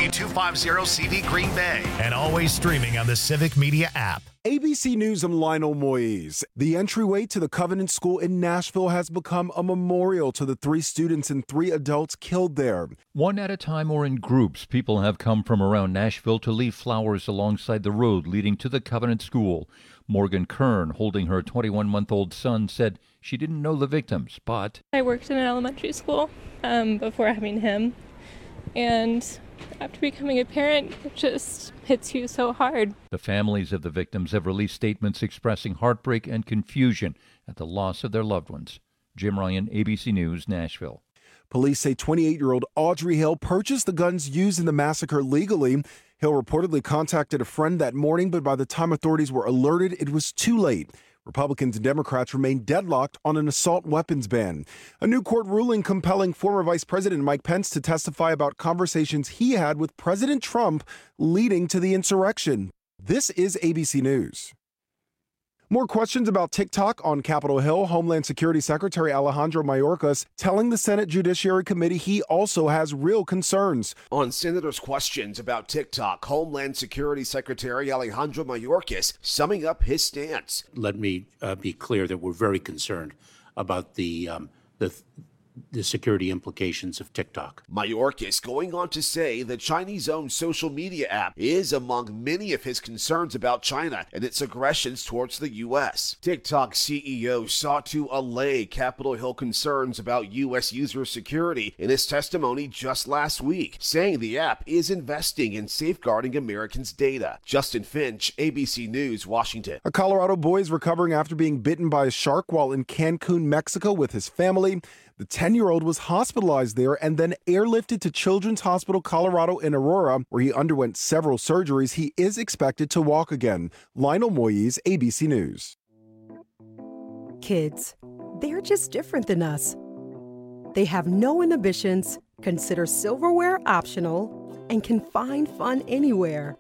W250CV Green Bay. And always streaming on the Civic Media app. ABC News, I'm Lionel Moise. The entryway to the Covenant School in Nashville has become a memorial to the 3 students and 3 adults killed there. One at a time or in groups, people have come from around Nashville to leave flowers alongside the road leading to the Covenant School. Morgan Kern, holding her 21-month-old son, said she didn't know the victims, but I worked in an elementary school before having him, and after becoming a parent, it just hits you so hard. The families of the victims have released statements expressing heartbreak and confusion at the loss of their loved ones. Jim Ryan, ABC News, Nashville. Police say 28-year-old Audrey Hill purchased the guns used in the massacre legally. Hill reportedly contacted a friend that morning, but by the time authorities were alerted, it was too late. Republicans and Democrats remain deadlocked on an assault weapons ban. A new court ruling compelling former Vice President Mike Pence to testify about conversations he had with President Trump leading to the insurrection. This is ABC News. More questions about TikTok on Capitol Hill. Homeland Security Secretary Alejandro Mayorkas telling the Senate Judiciary Committee he also has real concerns. On senators' questions about TikTok, Homeland Security Secretary Alejandro Mayorkas summing up his stance. Let me be clear that we're very concerned about the security implications of TikTok. Mayorkas going on to say the Chinese-owned social media app is among many of his concerns about China and its aggressions towards the U.S. TikTok CEO sought to allay Capitol Hill concerns about U.S. user security in his testimony just last week, saying the app is investing in safeguarding Americans' data. Justin Finch, ABC News, Washington. A Colorado boy is recovering after being bitten by a shark while in Cancun, Mexico with his family. The 10-year-old was hospitalized there and then airlifted to Children's Hospital Colorado in Aurora, where he underwent several surgeries. He is expected to walk again. Lionel Moise, ABC News. Kids, they're just different than us. They have no inhibitions, consider silverware optional, and can find fun anywhere.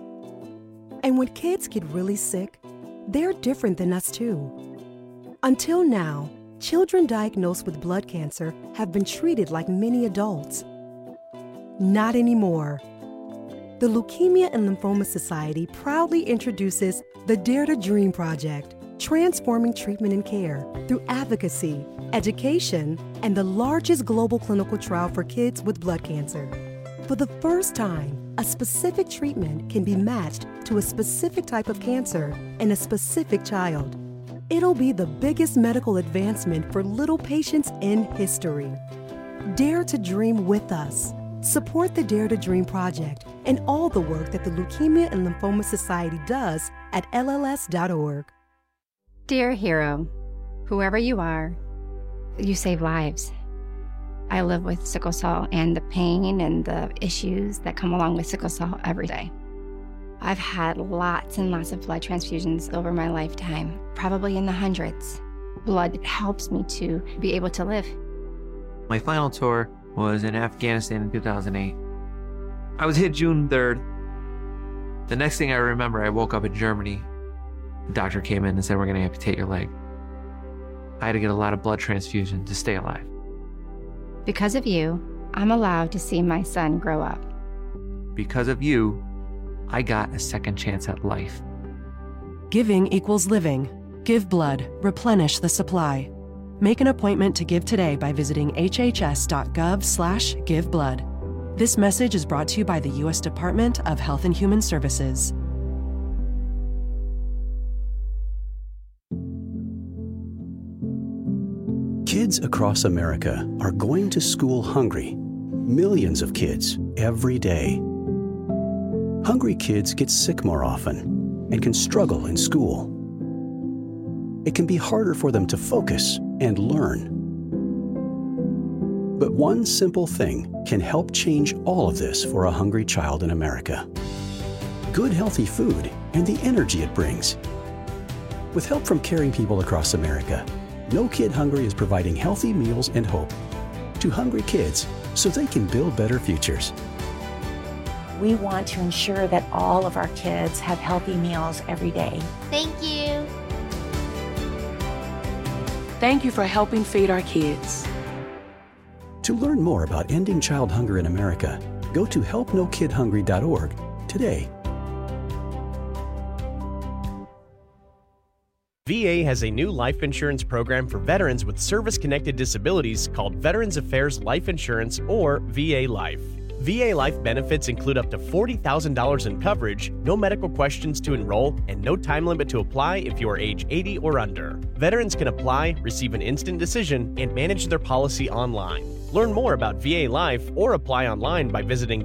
And when kids get really sick, they're different than us too. Until now, children diagnosed with blood cancer have been treated like many adults. Not anymore. The Leukemia and Lymphoma Society proudly introduces the Dare to Dream Project, transforming treatment and care through advocacy, education, and the largest global clinical trial for kids with blood cancer. For the first time, a specific treatment can be matched to a specific type of cancer in a specific child. It'll be the biggest medical advancement for little patients in history. Dare to dream with us. Support the Dare to Dream Project and all the work that the Leukemia and Lymphoma Society does at LLS.org. Dear hero, whoever you are, you save lives. I live with sickle cell and the pain and the issues that come along with sickle cell every day. I've had lots and lots of blood transfusions over my lifetime, probably in the hundreds. Blood helps me to be able to live. My final tour was in Afghanistan in 2008. I was hit June 3rd. The next thing I remember, I woke up in Germany. The doctor came in and said, "We're going to amputate your leg." I had to get a lot of blood transfusion to stay alive. Because of you, I'm allowed to see my son grow up. Because of you, I got a second chance at life. Giving equals living. Give blood. Replenish the supply. Make an appointment to give today by visiting hhs.gov/giveblood. This message is brought to you by the U.S. Department of Health and Human Services. Kids across America are going to school hungry. Millions of kids every day. Hungry kids get sick more often and can struggle in school. It can be harder for them to focus and learn. But one simple thing can help change all of this for a hungry child in America. Good, healthy food and the energy it brings. With help from caring people across America, No Kid Hungry is providing healthy meals and hope to hungry kids so they can build better futures. We want to ensure that all of our kids have healthy meals every day. Thank you. Thank you for helping feed our kids. To learn more about ending child hunger in America, Go to helpnokidhungry.org today. VA has a new life insurance program for veterans with service-connected disabilities called Veterans Affairs Life Insurance, or VA Life. VA Life benefits include up to $40,000 in coverage, no medical questions to enroll, and no time limit to apply if you are age 80 or under. Veterans can apply, receive an instant decision, and manage their policy online. Learn more about VA Life or apply online by visiting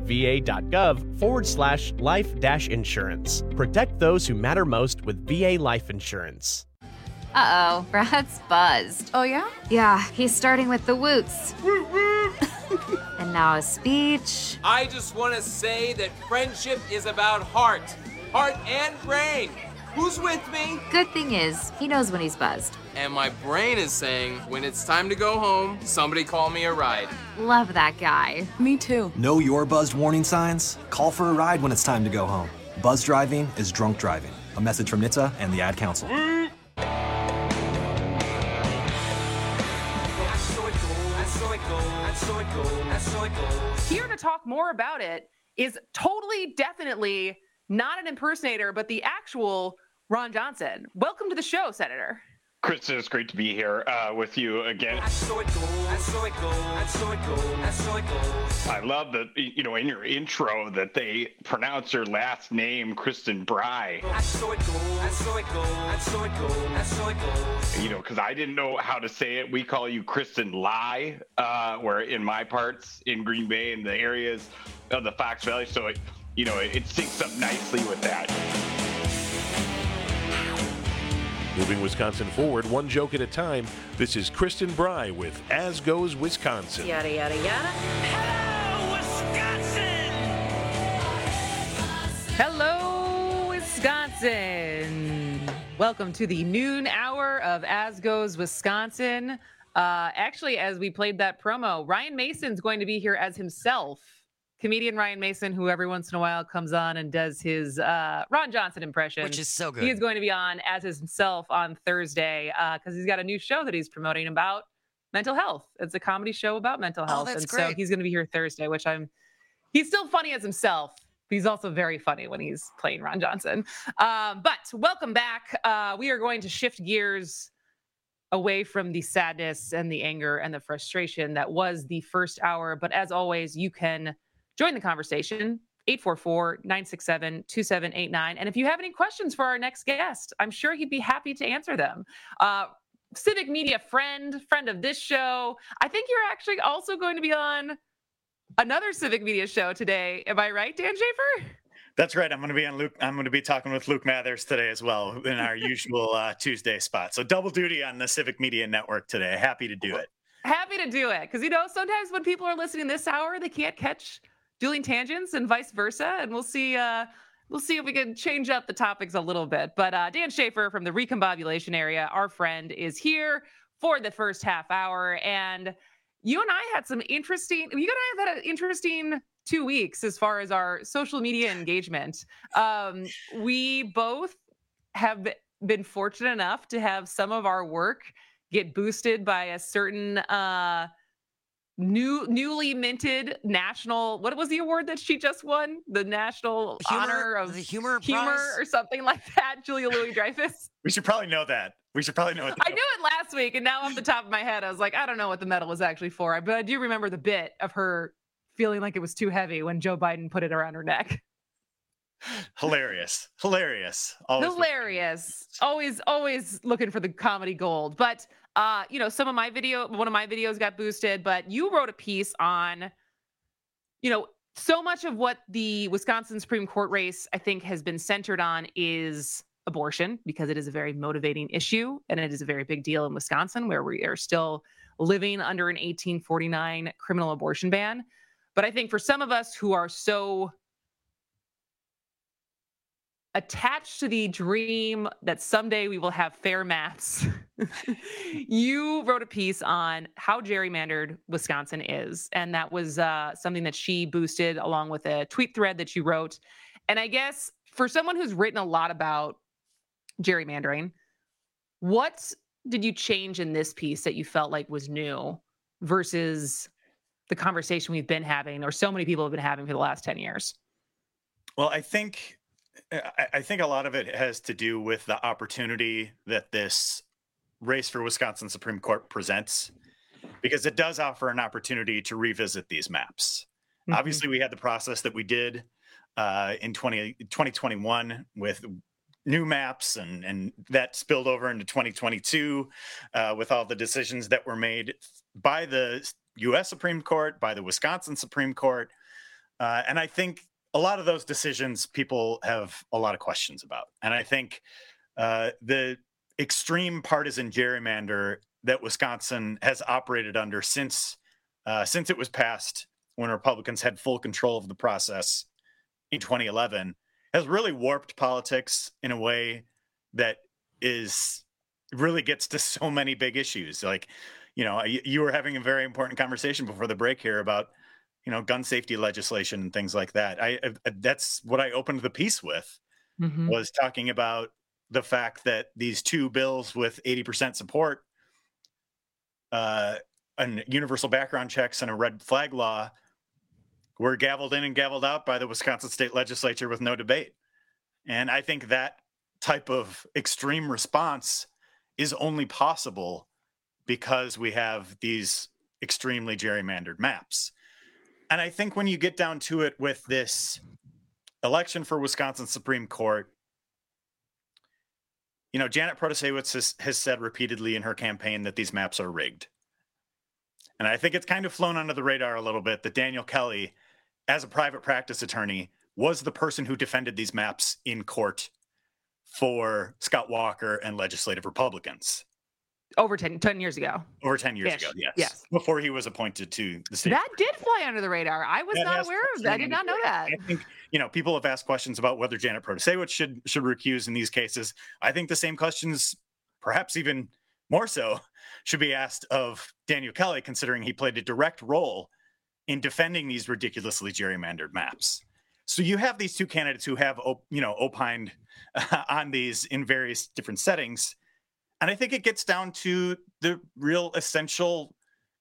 va.gov/life-insurance. Protect those who matter most with VA Life Insurance. Uh-oh, Brad's buzzed. Oh, yeah? Yeah, he's starting with the woots. And now a speech. I just want to say that friendship is about heart and brain. Who's with me? Good thing is, he knows when he's buzzed. And my brain is saying, when it's time to go home, somebody call me a ride. Love that guy. Me too. Know your buzzed warning signs? Call for a ride when it's time to go home. Buzz driving is drunk driving. A message from NHTSA and the Ad Council. Here to talk more about it is totally, definitely not an impersonator, but the actual Ron Johnson. Welcome to the show, Senator. Kristen, it's great to be here with you again. I love that, in your intro that they pronounce your last name, Kristen Bry. Because I didn't know how to say it. We call you Kristen Lai, where in my parts in Green Bay and the areas of the Fox Valley. So, it syncs up nicely with that. Moving Wisconsin forward, one joke at a time. This is Kristen Bry with As Goes Wisconsin. Yada, yada, yada. Hello, Wisconsin. Welcome to the noon hour of As Goes Wisconsin. Actually, as we played that promo, Ryan Mason's going to be here as himself. Comedian Ryan Mason, who every once in a while comes on and does his Ron Johnson impression. Which is so good. He is going to be on as himself on Thursday because he's got a new show that he's promoting about mental health. It's a comedy show about mental health. That's and great. So he's going to be here Thursday, which he's still funny as himself. He's also very funny when he's playing Ron Johnson. But welcome back. We are going to shift gears away from the sadness and the anger and the frustration that was the first hour. But as always, you can join the conversation, 844-967-2789. And if you have any questions for our next guest, I'm sure he'd be happy to answer them. Civic Media friend of this show. I think you're actually also going to be on another Civic Media show today. Am I right, Dan Schaefer? That's right. I'm going to be talking with Luke Mathers today as well in our usual Tuesday spot. So double duty on the Civic Media Network today. Happy to do it. Happy to do it. Because, sometimes when people are listening this hour, they can't catch Dueling Tangents and vice versa. And we'll see if we can change up the topics a little bit. But Dan Schaefer from the Recombobulation area, our friend, is here for the first half hour. And you and I had an interesting 2 weeks as far as our social media engagement. We both have been fortunate enough to have some of our work get boosted by a certain newly minted national, what was the award that she just won? The national honor of the humor prize? Or something like that. Julia Louis-Dreyfus. We should probably know that. I knew it last week, and now off the top of my head, I was like, I don't know what the medal was actually for, but I do remember the bit of her feeling like it was too heavy when Joe Biden put it around her neck. Hilarious. Always looking for the comedy gold. But one of my videos got boosted, but you wrote a piece on, so much of what the Wisconsin Supreme Court race, I think, has been centered on is abortion, because it is a very motivating issue, and it is a very big deal in Wisconsin, where we are still living under an 1849 criminal abortion ban. But I think for some of us who are so attached to the dream that someday we will have fair maps, you wrote a piece on how gerrymandered Wisconsin is. And that was something that she boosted along with a tweet thread that you wrote. And I guess for someone who's written a lot about gerrymandering, what did you change in this piece that you felt like was new versus the conversation we've been having, or so many people have been having for the last 10 years? Well, I think a lot of it has to do with the opportunity that this race for Wisconsin Supreme Court presents, because it does offer an opportunity to revisit these maps. Mm-hmm. Obviously, we had the process that we did in 2021 with new maps, and that spilled over into 2022 with all the decisions that were made by the U.S. Supreme Court, by the Wisconsin Supreme Court. And I think a lot of those decisions people have a lot of questions about. And I think the extreme partisan gerrymander that Wisconsin has operated under since it was passed, when Republicans had full control of the process in 2011, has really warped politics in a way that really gets to so many big issues. Like, you were having a very important conversation before the break here about, gun safety legislation and things like that. That's what I opened the piece with, was talking about the fact that these two bills with 80% support, and universal background checks and a red flag law, were gavelled in and gavelled out by the Wisconsin state legislature with no debate. And I think that type of extreme response is only possible because we have these extremely gerrymandered maps. And I think when you get down to it with this election for Wisconsin Supreme Court, Janet Protasiewicz has said repeatedly in her campaign that these maps are rigged. And I think it's kind of flown under the radar a little bit that Daniel Kelly, as a private practice attorney, was the person who defended these maps in court for Scott Walker and legislative Republicans. Over 10 years ago. Over 10 years ago, yes. Yes. Before he was appointed to the state. That did fly under the radar. I was not aware of that. I did not know that. I think, people have asked questions about whether Janet Protasiewicz should recuse in these cases. I think the same questions, perhaps even more so, should be asked of Daniel Kelly, considering he played a direct role in defending these ridiculously gerrymandered maps. So you have these two candidates who have, opined on these in various different settings. And I think it gets down to the real essential,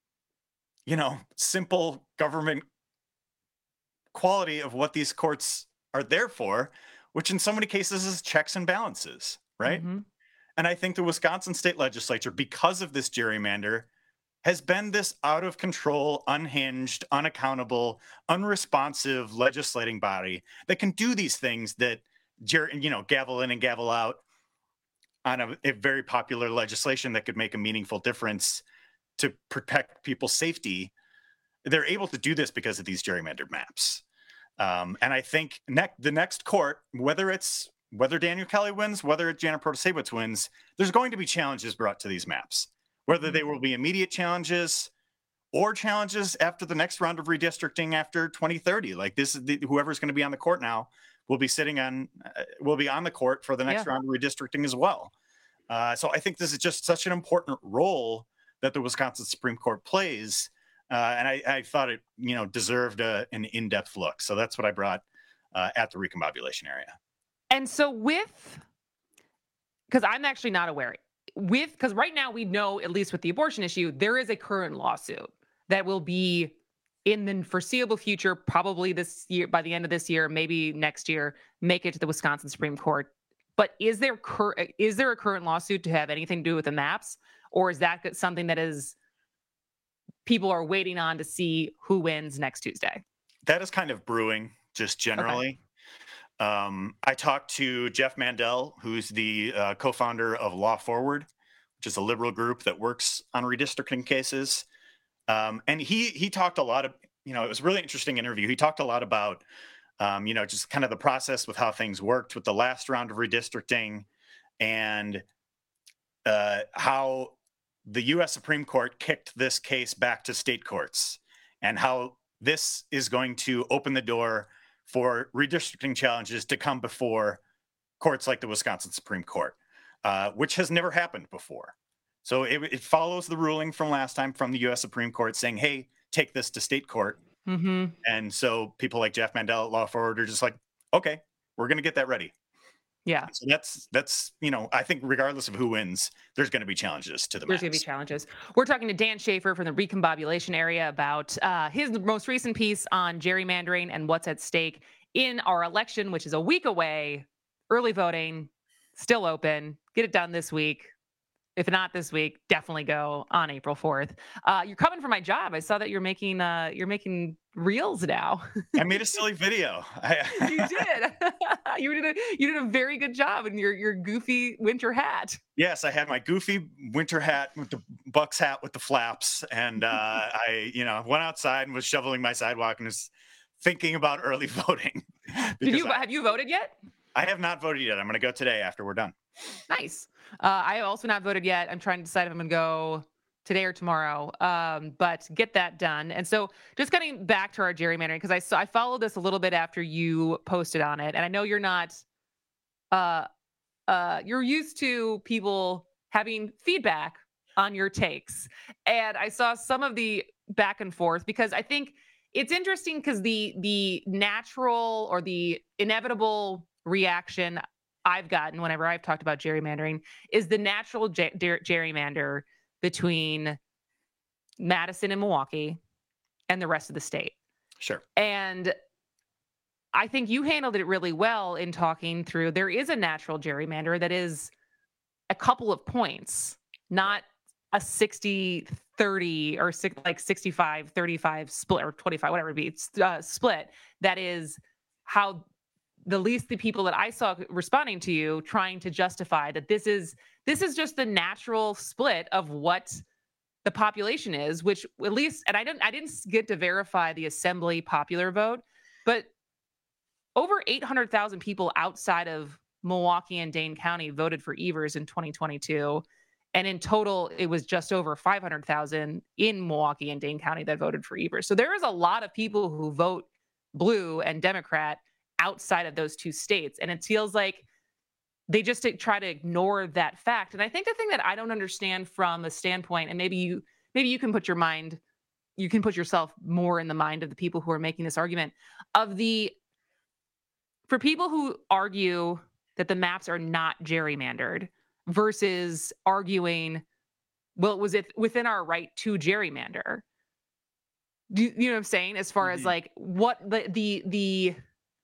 simple government quality of what these courts are there for, which in so many cases is checks and balances, right? Mm-hmm. And I think the Wisconsin state legislature, because of this gerrymander, has been this out of control, unhinged, unaccountable, unresponsive legislating body that can do these things that, gavel in and gavel out on a very popular legislation that could make a meaningful difference to protect people's safety. They're able to do this because of these gerrymandered maps. And I think the next court, whether Daniel Kelly wins, whether Janet Protasiewicz wins, there's going to be challenges brought to these maps, whether they will be immediate challenges or challenges after the next round of redistricting after 2030. Like whoever's going to be on the court now will be on the court for the next round of redistricting as well. So I think this is just such an important role that the Wisconsin Supreme Court plays. And I thought it, deserved an in-depth look. So that's what I brought at the recombobulation area. And so because I'm actually not aware, because right now we know, at least with the abortion issue, there is a current lawsuit that will be in the foreseeable future, probably this year, by the end of this year, maybe next year, make it to the Wisconsin Supreme Court. But is there a current lawsuit to have anything to do with the maps? Or is that something that people are waiting on to see who wins next Tuesday? That is kind of brewing, just generally. Okay. I talked to Jeff Mandel, who's the co-founder of Law Forward, which is a liberal group that works on redistricting cases. And he talked a lot of, it was a really interesting interview. He talked a lot about, just kind of the process with how things worked with the last round of redistricting and how the U.S. Supreme Court kicked this case back to state courts and how this is going to open the door for redistricting challenges to come before courts like the Wisconsin Supreme Court, which has never happened before. So it follows the ruling from last time from the U.S. Supreme Court saying, hey, take this to state court. Mm-hmm. And so people like Jeff Mandel at Law Forward are just like, okay, we're going to get that ready. Yeah. So that's I think regardless of who wins, there's going to be challenges to the There's going to be challenges. We're talking to Dan Schaefer from the Recombobulation area about his most recent piece on gerrymandering and what's at stake in our election, which is a week away. Early voting, still open. Get it done this week. If not this week, definitely go on April 4th. You're coming for my job. I saw that you're making reels now. I made a silly video. You did. You did a very good job in your goofy winter hat. Yes, I had my goofy winter hat with the Bucks hat with the flaps, and I went outside and was shoveling my sidewalk and was thinking about early voting. Have you voted yet? I have not voted yet. I'm going to go today after we're done. Nice. I have also not voted yet. I'm trying to decide if I'm going to go today or tomorrow, but get that done. And so just getting back to our gerrymandering, because I followed this a little bit after you posted on it. And I know you're not, you're used to people having feedback on your takes. And I saw some of the back and forth, because I think it's interesting, because the natural or the inevitable reaction I've gotten whenever I've talked about gerrymandering is the natural gerrymander between Madison and Milwaukee and the rest of the state. Sure. And I think you handled it really well in talking through, there is a natural gerrymander that is a couple of points, not a 60-30 or 65-35 split, or 25, whatever it be, split. That is how the people that I saw responding to you trying to justify that this is just the natural split of what the population is, which at least, and I didn't get to verify the Assembly popular vote, but over 800,000 people outside of Milwaukee and Dane County voted for Evers in 2022. And in total, it was just over 500,000 in Milwaukee and Dane County that voted for Evers. So there is a lot of people who vote blue and Democrat outside of those two states. And it feels like they just try to ignore that fact. And I think the thing that I don't understand from a standpoint, and maybe you can put yourself more in the mind of the people who are making this argument, for people who argue that the maps are not gerrymandered versus arguing, well, it was within our right to gerrymander. Do you know what I'm saying? As far as like what the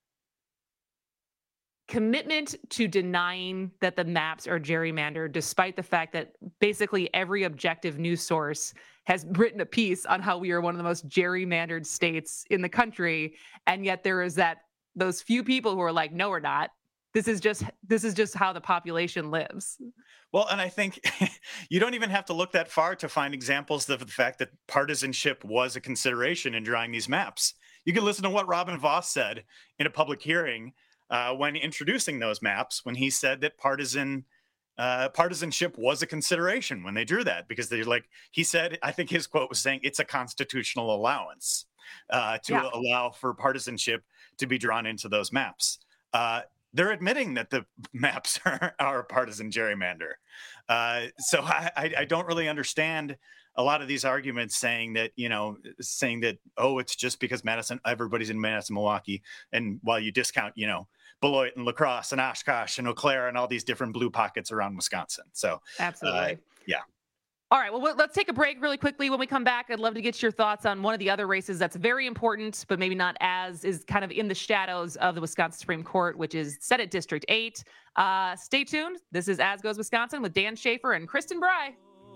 commitment to denying that the maps are gerrymandered, despite the fact that basically every objective news source has written a piece on how we are one of the most gerrymandered states in the country. And yet there is those few people who are like, no, we're not. This is just how the population lives. Well, and I think you don't even have to look that far to find examples of the fact that partisanship was a consideration in drawing these maps. You can listen to what Robin Vos said in a public hearing when introducing those maps, when he said that partisanship was a consideration when they drew that, because he said, I think his quote was saying, it's a constitutional allowance to allow for partisanship to be drawn into those maps. They're admitting that the maps are a partisan gerrymander. So I don't really understand a lot of these arguments saying that, oh, it's just because everybody's in Madison, Milwaukee. And while you discount, Beloit and La Crosse and Oshkosh and Eau Claire and all these different blue pockets around Wisconsin. So absolutely. Yeah. All right, well, let's take a break really quickly. When we come back, I'd love to get your thoughts on one of the other races that's very important, but maybe not is kind of in the shadows of the Wisconsin Supreme Court, which is Senate District 8. Stay tuned. This is As Goes Wisconsin with Dan Schaefer and Kristen Bry.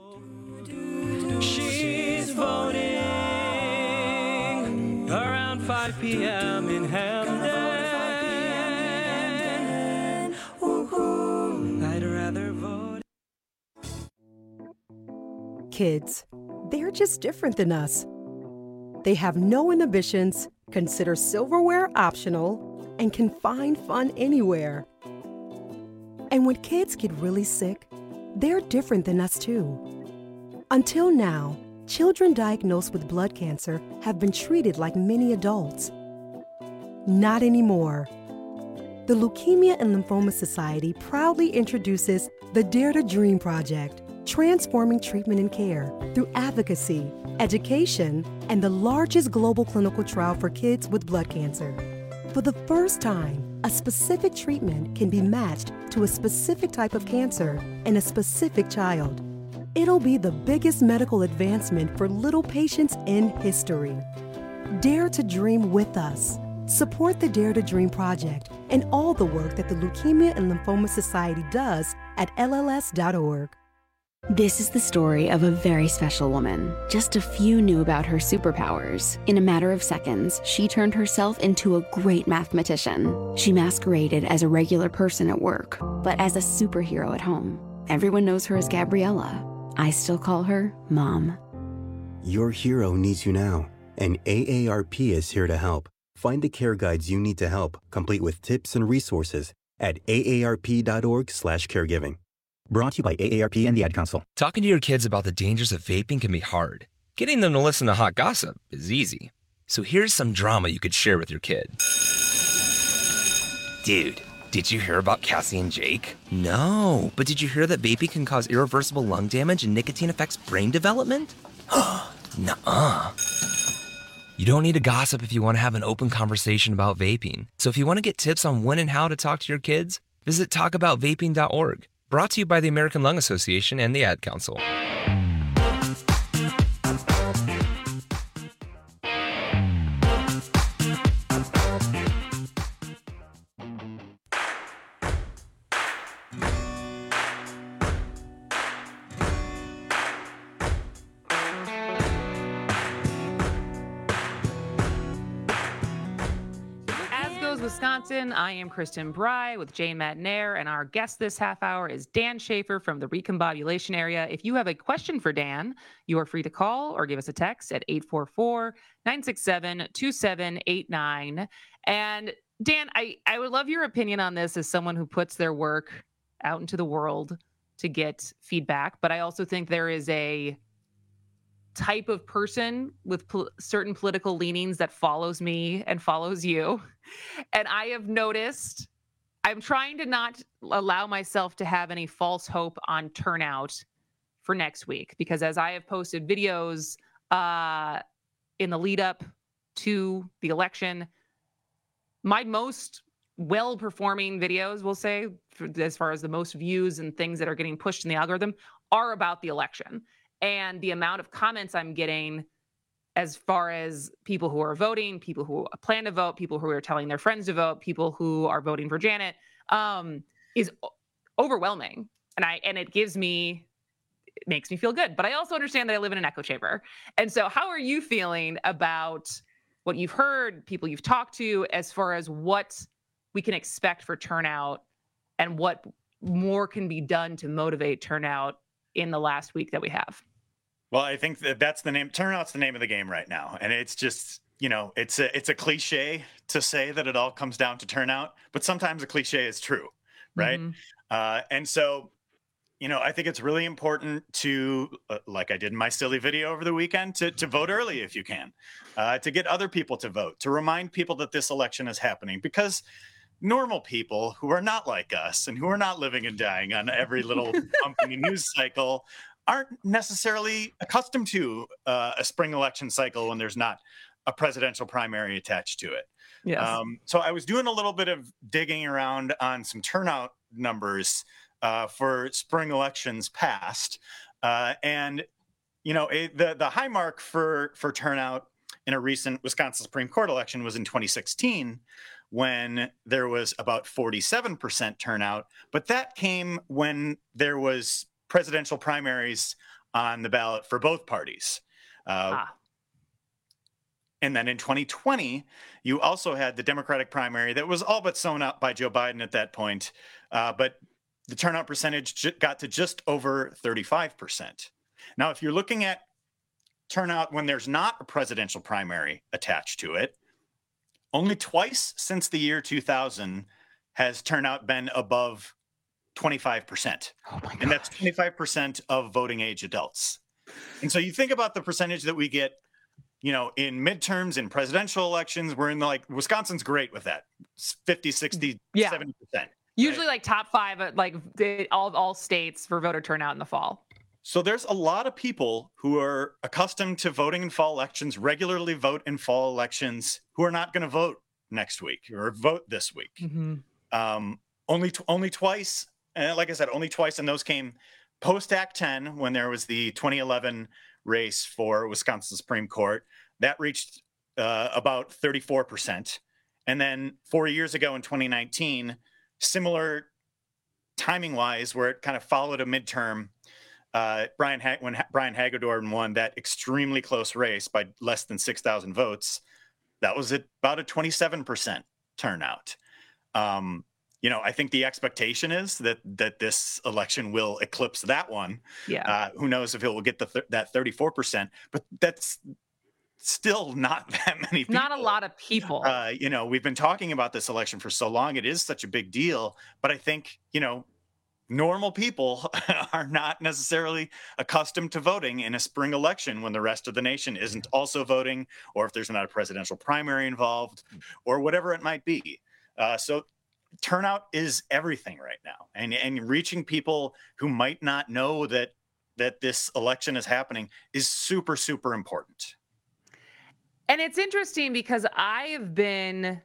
She's voting around 5 p.m. in Hamden. I'd rather vote. Kids, they're just different than us. They have no inhibitions, consider silverware optional, and can find fun anywhere. And when kids get really sick, they're different than us too. Until now, children diagnosed with blood cancer have been treated like many adults. Not anymore. The Leukemia and Lymphoma Society proudly introduces the Dare to Dream Project, transforming treatment and care through advocacy, education, and the largest global clinical trial for kids with blood cancer. For the first time, a specific treatment can be matched to a specific type of cancer in a specific child. It'll be the biggest medical advancement for little patients in history. Dare to dream with us. Support the Dare to Dream Project and all the work that the Leukemia and Lymphoma Society does at LLS.org. This is the story of a very special woman. Just a few knew about her superpowers. In a matter of seconds, she turned herself into a great mathematician. She masqueraded as a regular person at work, but as a superhero at home. Everyone knows her as Gabriella. I still call her Mom. Your hero needs you now, and AARP is here to help. Find the care guides you need to help, complete with tips and resources at aarp.org/caregiving. Brought to you by AARP and the Ad Council. Talking to your kids about the dangers of vaping can be hard. Getting them to listen to hot gossip is easy. So here's some drama you could share with your kid. Dude, did you hear about Cassie and Jake? No, but did you hear that vaping can cause irreversible lung damage and nicotine affects brain development? Nuh-uh. You don't need to gossip if you want to have an open conversation about vaping. So if you want to get tips on when and how to talk to your kids, visit talkaboutvaping.org. Brought to you by the American Lung Association and the Ad Council. Wisconsin. I am Kristen Bry with Jane Matnair, and our guest this half hour is Dan Schaefer from the Recombobulation Area. If you have a question for Dan, you are free to call or give us a text at 844-967-2789. And Dan, I would love your opinion on this as someone who puts their work out into the world to get feedback, but I also think there is a type of person with certain political leanings that follows me and follows you. And I have noticed, I'm trying to not allow myself to have any false hope on turnout for next week, because as I have posted videos in the lead up to the election, my most well-performing videos, we'll say, as far as the most views and things that are getting pushed in the algorithm, are about the election. And the amount of comments I'm getting as far as people who are voting, people who plan to vote, people who are telling their friends to vote, people who are voting for Janet, is overwhelming. And it makes me feel good. But I also understand that I live in an echo chamber. And so how are you feeling about what you've heard, people you've talked to, as far as what we can expect for turnout and what more can be done to motivate turnout in the last week that we have? Well, I think that's the name. Turnout's the name of the game right now. And it's just, it's a cliche to say that it all comes down to turnout, but sometimes a cliche is true, right? Mm-hmm. And so, I think it's really important to, like I did in my silly video over the weekend, to vote early if you can, to get other people to vote, to remind people that this election is happening, because normal people who are not like us and who are not living and dying on every little bump in the news cycle aren't necessarily accustomed to a spring election cycle when there's not a presidential primary attached to it. Yes. So I was doing a little bit of digging around on some turnout numbers for spring elections past. The high mark for turnout in a recent Wisconsin Supreme Court election was in 2016, when there was about 47% turnout. But that came when there was presidential primaries on the ballot for both parties. And then in 2020, you also had the Democratic primary that was all but sewn up by Joe Biden at that point. But the turnout percentage got to just over 35%. Now, if you're looking at turnout when there's not a presidential primary attached to it, only twice since the year 2000 has turnout been above 25%. Oh my gosh. And that's 25% of voting age adults. And so you think about the percentage that we get, in midterms, in presidential elections, we're in Wisconsin's great with that. 50, 60, 70%. Usually like top 5 at all states for voter turnout in the fall. So there's a lot of people who are accustomed to voting in fall elections, regularly vote in fall elections, who are not going to vote next week or vote this week. Mm-hmm. Only twice. And like I said, only twice. And those came post Act 10 when there was the 2011 race for Wisconsin Supreme Court. That reached about 34%. And then 4 years ago in 2019, similar timing wise, where it kind of followed a midterm, when Brian Hagedorn won that extremely close race by less than 6,000 votes, that was at about a 27% turnout. I think the expectation is that this election will eclipse that one. Yeah. Who knows if it will get that 34%, but that's still not that many people. Not a lot of people. We've been talking about this election for so long. It is such a big deal, but I think, normal people are not necessarily accustomed to voting in a spring election when the rest of the nation isn't also voting, or if there's not a presidential primary involved, or whatever it might be. So turnout is everything right now, and reaching people who might not know that this election is happening is super, super important. And it's interesting because I've been,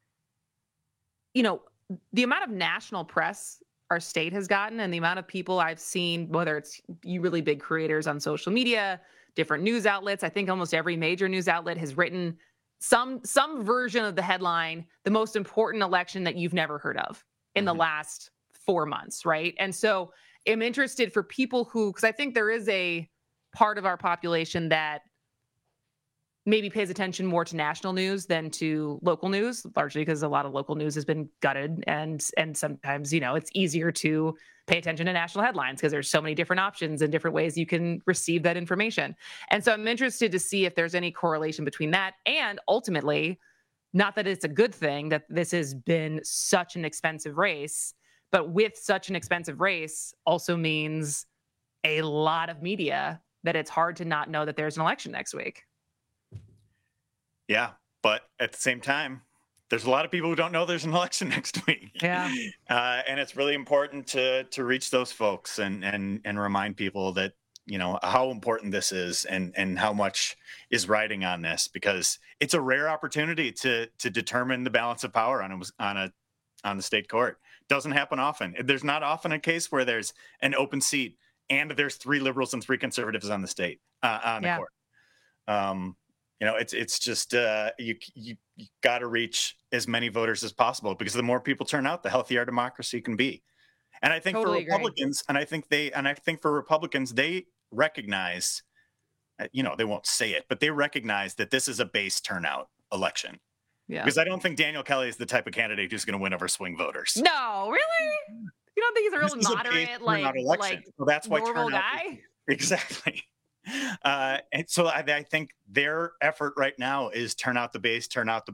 the amount of national press our state has gotten and the amount of people I've seen, whether it's you really big creators on social media, different news outlets, I think almost every major news outlet has written some version of the headline, the most important election that you've never heard of in the last 4 months, right? And so I'm interested for people because I think there is a part of our population that maybe pays attention more to national news than to local news, largely because a lot of local news has been gutted. And sometimes, it's easier to pay attention to national headlines because there's so many different options and different ways you can receive that information. And so I'm interested to see if there's any correlation between that and ultimately, not that it's a good thing that this has been such an expensive race, but with such an expensive race also means a lot of media that it's hard to not know that there's an election next week. Yeah, but at the same time, there's a lot of people who don't know there's an election next week. Yeah, and it's really important to reach those folks and remind people that how important this is and how much is riding on this, because it's a rare opportunity to determine the balance of power on the state court. Doesn't happen often. There's not often a case where there's an open seat and there's 3 liberals and 3 conservatives on the state on the court. It's just you got to reach as many voters as possible, because the more people turn out, the healthier our democracy can be. And I think totally for Republicans, and I think for Republicans, they recognize, they won't say it, but they recognize that this is a base turnout election. Yeah. Because I don't think Daniel Kelly is the type of candidate who's going to win over swing voters. No, really? You don't think he's a really moderate, like so that's why normal turnout guy? Exactly. And so I think their effort right now is turn out the base.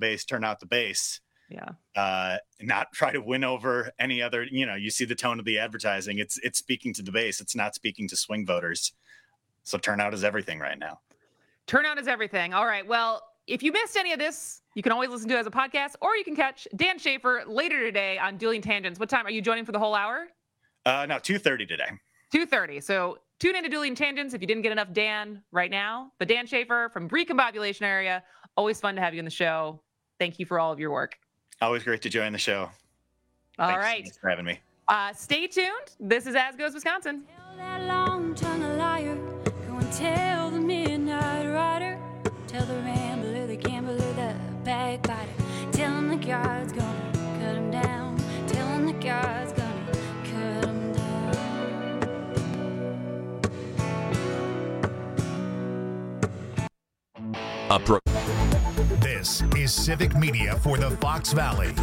Yeah. Not try to win over any other, you see the tone of the advertising. It's speaking to the base. It's not speaking to swing voters. So turnout is everything right now. Turnout is everything. All right. Well, if you missed any of this, you can always listen to it as a podcast, or you can catch Dan Schaefer later today on Dueling Tangents. What time are you joining for the whole hour? No, 2:30 today. 2:30. So tune into Dueling Tangents if you didn't get enough Dan right now. But Dan Schaefer from Recombobulation area, always fun to have you on the show. Thank you for all of your work. Always great to join the show. All right. Thanks for having me. Stay tuned. This is As Goes Wisconsin. Tell that long-tongued liar, go and tell the midnight rider, tell the rambler, the gambler, the backbiter, tell him the God's gonna cut him down, tell him the God's gonna cut him down. This is Civic Media for the Fox Valley.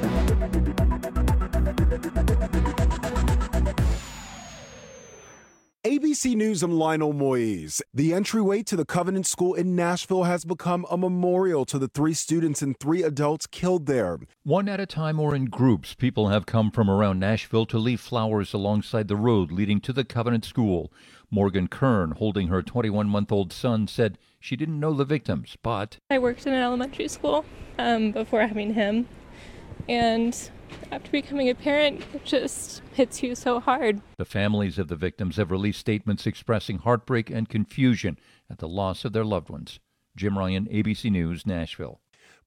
ABC News, I'm Lionel Moise. The entryway to the Covenant School in Nashville has become a memorial to the 3 students and 3 adults killed there. One at a time or in groups, people have come from around Nashville to leave flowers alongside the road leading to the Covenant School. Morgan Kern, holding her 21-month-old son, said she didn't know the victims, but I worked in an elementary school before having him, and after becoming a parent, it just hits you so hard. The families of the victims have released statements expressing heartbreak and confusion at the loss of their loved ones. Jim Ryan, ABC News, Nashville.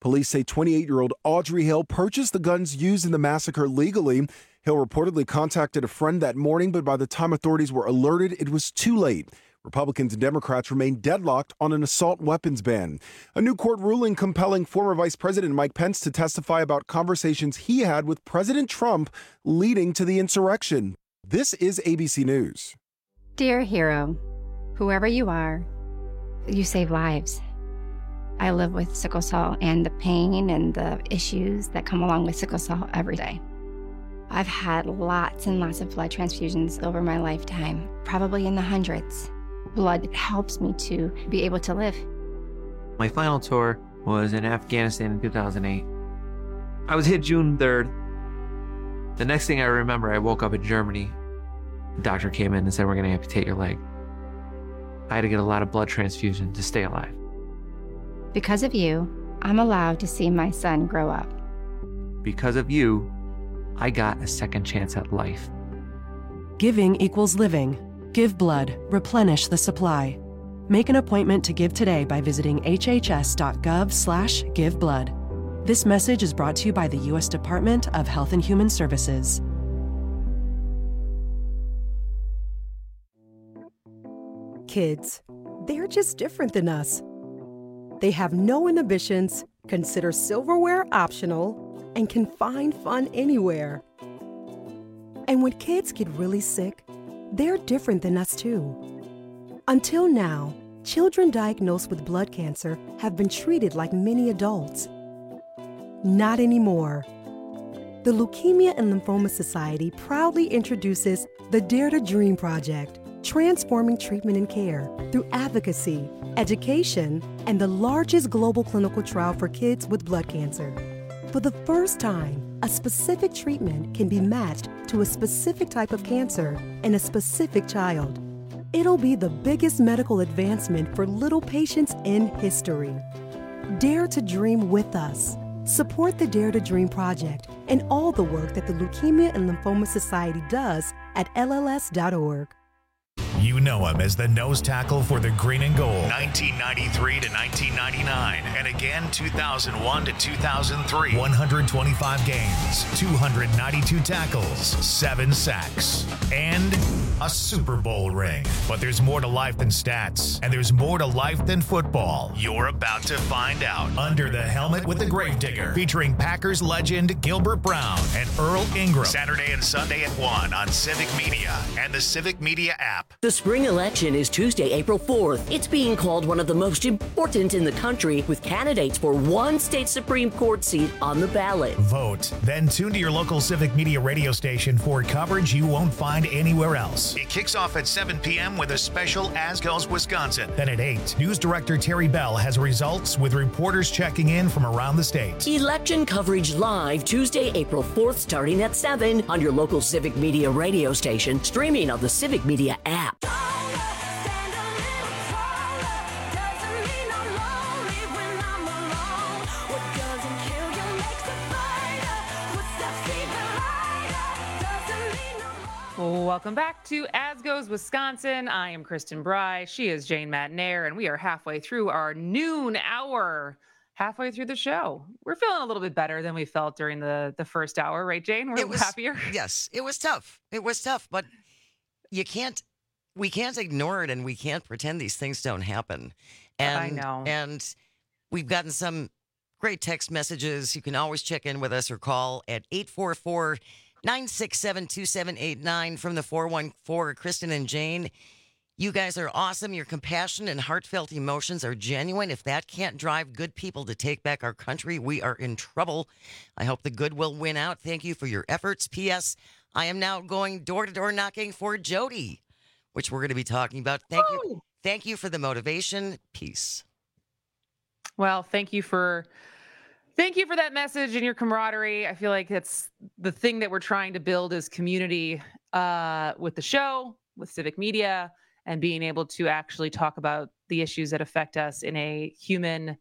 Police say 28-year-old Audrey Hill purchased the guns used in the massacre legally. Hill reportedly contacted a friend that morning, but by the time authorities were alerted, it was too late. Republicans and Democrats remain deadlocked on an assault weapons ban. A new court ruling compelling former Vice President Mike Pence to testify about conversations he had with President Trump leading to the insurrection. This is ABC News. Dear hero, whoever you are, you save lives. I live with sickle cell and the pain and the issues that come along with sickle cell every day. I've had lots and lots of blood transfusions over my lifetime, probably in the hundreds. Blood helps me to be able to live. My final tour was in Afghanistan in 2008. I was hit June 3rd. The next thing I remember, I woke up in Germany. The doctor came in and said, "We're going to amputate your leg." I had to get a lot of blood transfusion to stay alive. Because of you, I'm allowed to see my son grow up. Because of you, I got a second chance at life. Giving equals living. Give blood. Replenish the supply. Make an appointment to give today by visiting hhs.gov/giveblood. This message is brought to you by the U.S. Department of Health and Human Services. Kids, they're just different than us. They have no inhibitions, consider silverware optional, and can find fun anywhere. And when kids get really sick, they're different than us too. Until now, children diagnosed with blood cancer have been treated like many adults. Not anymore. The Leukemia and Lymphoma Society proudly introduces the Dare to Dream Project, transforming treatment and care through advocacy, education, and the largest global clinical trial for kids with blood cancer. For the first time, a specific treatment can be matched to a specific type of cancer in a specific child. It'll be the biggest medical advancement for little patients in history. Dare to dream with us. Support the Dare to Dream Project and all the work that the Leukemia and Lymphoma Society does at LLS.org. You know him as the nose tackle for the green and gold. 1993 to 1999. And again, 2001 to 2003. 125 games, 292 tackles, 7 sacks, and a Super Bowl ring. But there's more to life than stats, and there's more to life than football. You're about to find out. Under the Helmet with the Gravedigger, featuring Packers legend Gilbert Brown and Earl Ingram. Saturday and Sunday at 1 on Civic Media and the Civic Media app. The spring election is Tuesday, April 4th. It's being called one of the most important in the country, with candidates for one state Supreme Court seat on the ballot. Vote. Then tune to your local Civic Media radio station for coverage you won't find anywhere else. It kicks off at 7 p.m. with a special As Goes Wisconsin. Then at 8, News Director Terry Bell has results with reporters checking in from around the state. Election coverage live Tuesday, April 4th, starting at 7 on your local Civic Media radio station, streaming on the Civic Media app. Welcome back to As Goes Wisconsin. I am Kristen Bry. She is Jane Matnair, and we are halfway through our noon hour. Halfway through the show. We're feeling a little bit better than we felt during the first hour, right, Jane? We're happier. Yes, it was tough. It was tough, but we can't ignore it, and we can't pretend these things don't happen. And, I know. And we've gotten some great text messages. You can always check in with us or call at 844-967-2789 from the 414. Kristen and Jane, you guys are awesome. Your compassion and heartfelt emotions are genuine. If that can't drive good people to take back our country, we are in trouble. I hope the good will win out. Thank you for your efforts. P.S. I am now going door-to-door knocking for Jody, which we're going to be talking about. Thank you. Thank you for the motivation. Peace. Well, thank you for that message and your camaraderie. I feel like it's the thing that we're trying to build is community with the show, with Civic Media, and being able to actually talk about the issues that affect us in a human,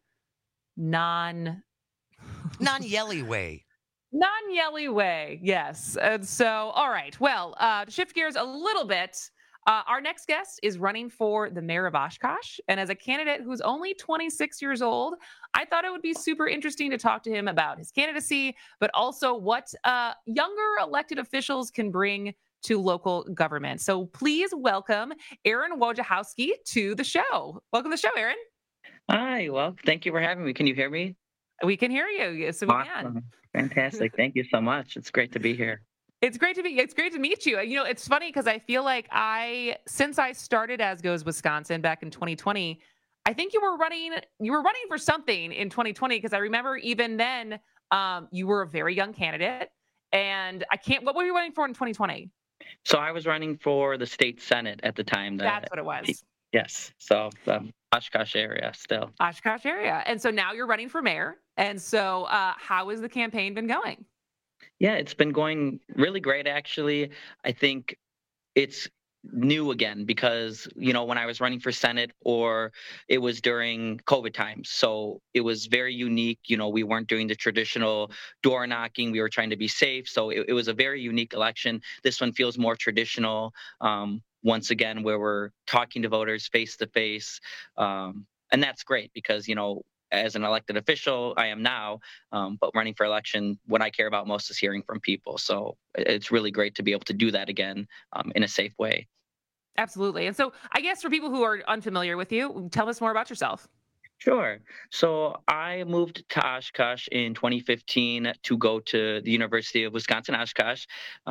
non-yelly way. Non-yelly way, yes. And so, all right. Well, to shift gears a little bit, our next guest is running for the mayor of Oshkosh. And as a candidate who's only 26 years old, I thought it would be super interesting to talk to him about his candidacy, but also what younger elected officials can bring to local government. So please welcome Aaron Wojciechowski to the show. Welcome to the show, Aaron. Hi, well, thank you for having me. Can you hear me? We can hear you. Yes, we can. Awesome. Fantastic. Thank you so much. It's great to be here. It's great to meet you. You know, it's funny because I feel like since I started As Goes Wisconsin back in 2020, I think you were running for something in 2020 because I remember even then you were a very young candidate, and what were you running for in 2020? So I was running for the state senate at the time. That's what it was. Yes. So Oshkosh area still. Oshkosh area. And so now you're running for mayor. And so how has the campaign been going? Yeah, it's been going really great, actually. I think it's new again because, you know, when I was running for Senate or it was during COVID times. So it was very unique. You know, we weren't doing the traditional door knocking. We were trying to be safe. So it was a very unique election. This one feels more traditional. Once again, where we're talking to voters face to face. And that's great because, you know, as an elected official, I am now, but running for election, what I care about most is hearing from people. So it's really great to be able to do that again in a safe way. Absolutely. And so I guess for people who are unfamiliar with you, tell us more about yourself. Sure. So I moved to Oshkosh in 2015 to go to the University of Wisconsin-Oshkosh,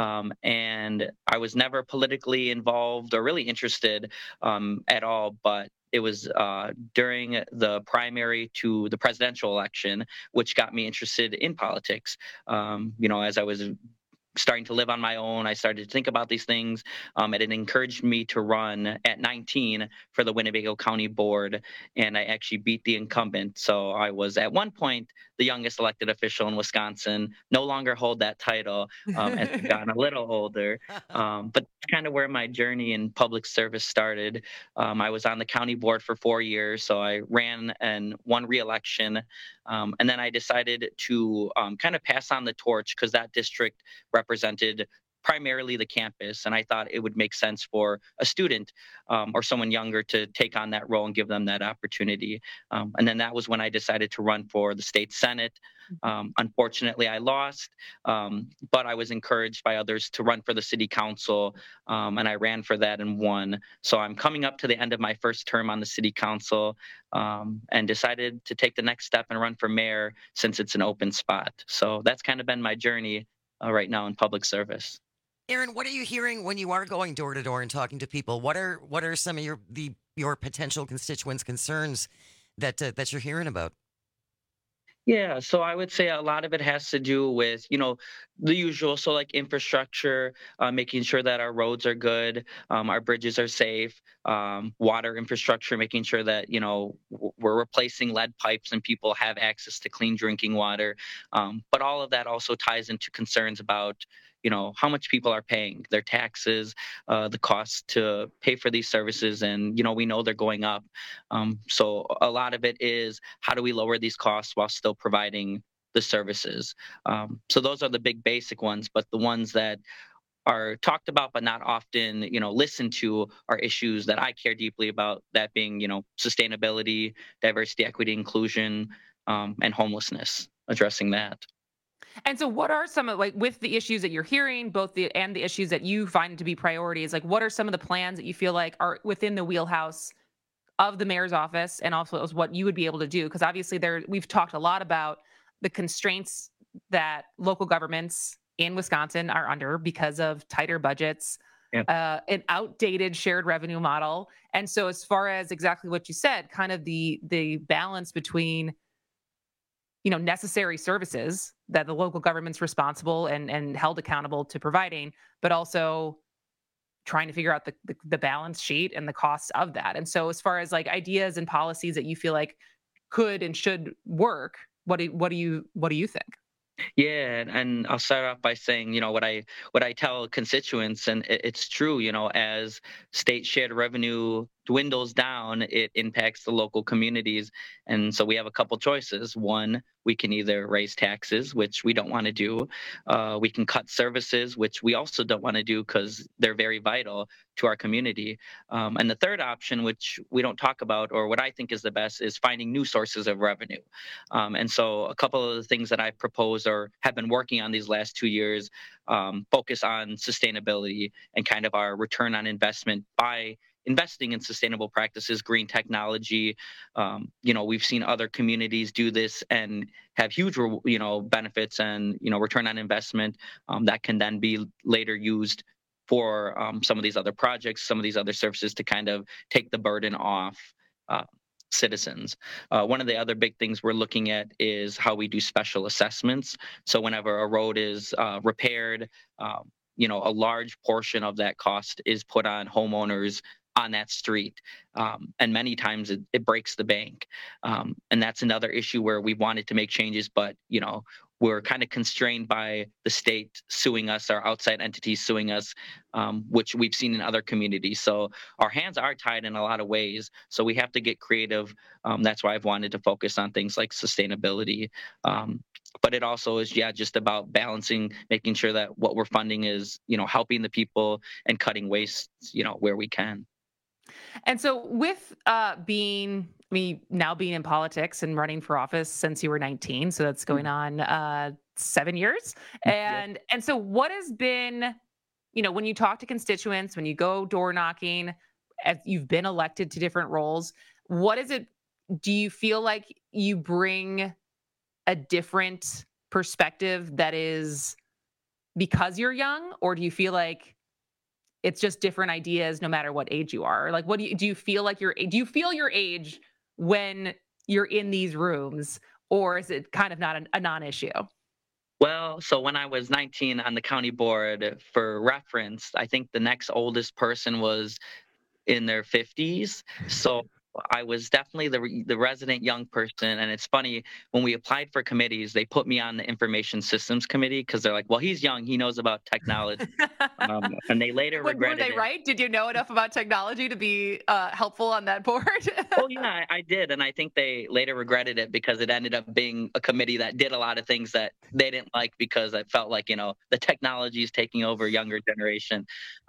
and I was never politically involved or really interested at all, but it was during the primary to the presidential election, which got me interested in politics. You know, as I was starting to live on my own, I started to think about these things, and it encouraged me to run at 19 for the Winnebago County Board, and I actually beat the incumbent. So I was at one point the youngest elected official in Wisconsin, no longer hold that title as I've gotten a little older, but that's kind of where my journey in public service started. I was on the county board for 4 years, so I ran and won re-election, and then I decided to kind of pass on the torch because that district represented primarily the campus, and I thought it would make sense for a student or someone younger to take on that role and give them that opportunity. And then that was when I decided to run for the state senate. Unfortunately, I lost, but I was encouraged by others to run for the city council, and I ran for that and won. So I'm coming up to the end of my first term on the city council, and decided to take the next step and run for mayor since it's an open spot. So that's kind of been my journey right now in public service. Aaron, what are you hearing when you are going door to door and talking to people? What are some of your potential constituents' concerns that you're hearing about? Yeah, so I would say a lot of it has to do with, you know, the usual. So like infrastructure, making sure that our roads are good, our bridges are safe, water infrastructure, making sure that, you know, we're replacing lead pipes and people have access to clean drinking water. But all of that also ties into concerns about, you know, how much people are paying, their taxes, the cost to pay for these services. And, you know, we know they're going up. So a lot of it is how do we lower these costs while still providing the services? So those are the big basic ones, but the ones that are talked about but not often, you know, listened to are issues that I care deeply about, that being, you know, sustainability, diversity, equity, inclusion, and homelessness, addressing that. And so what are some of, like, with the issues that you're hearing, and the issues that you find to be priorities, like what are some of the plans that you feel like are within the wheelhouse of the mayor's office, and also what you would be able to do? Because obviously we've talked a lot about the constraints that local governments in Wisconsin are under because of tighter budgets, an outdated shared revenue model. And so as far as exactly what you said, kind of the balance between, you know, necessary services that the local government's responsible and held accountable to providing, but also trying to figure out the balance sheet and the costs of that. And so as far as like ideas and policies that you feel like could and should work, what do you think? Yeah, and I'll start off by saying, you know, what I tell constituents, and it's true, you know, as state shared revenue dwindles down, it impacts the local communities. And so we have a couple choices. One, we can either raise taxes, which we don't want to do. We can cut services, which we also don't want to do because they're very vital to our community. And the third option, which we don't talk about, or what I think is the best, is finding new sources of revenue. And so a couple of the things that I propose or have been working on these last 2 years focus on sustainability and kind of our return on investment by investing in sustainable practices, green technology. We've seen other communities do this and have huge, benefits and, return on investment that can then be later used for some of these other projects, some of these other services to kind of take the burden off citizens. One of the other big things we're looking at is how we do special assessments. So whenever a road is repaired, a large portion of that cost is put on homeowners on that street. And many times it breaks the bank. And that's another issue where we wanted to make changes, but, we're kind of constrained by the state suing us, or outside entities suing us, which we've seen in other communities. So our hands are tied in a lot of ways. So we have to get creative. That's why I've wanted to focus on things like sustainability. But it also is, just about balancing, making sure that what we're funding is, helping the people and cutting waste, where we can. And so with now being in politics and running for office since you were 19, so that's going on 7 years. And so what has been, when you talk to constituents, when you go door knocking, as you've been elected to different roles, what is it, do you feel like you bring a different perspective that is because you're young, or do you feel like it's just different ideas no matter what age you are? Like, do you feel like do you feel your age when you're in these rooms, or is it kind of not a non-issue? Well, so when I was 19 on the county board, for reference, I think the next oldest person was in their 50s. So I was definitely the resident young person. And it's funny, when we applied for committees, they put me on the information systems committee because they're like, well, he's young, he knows about technology. And they later regretted it. Were they right? Did you know enough about technology to be helpful on that board? Oh, yeah, I did. And I think they later regretted it because it ended up being a committee that did a lot of things that they didn't like, because it felt like, the technology is taking over younger generation.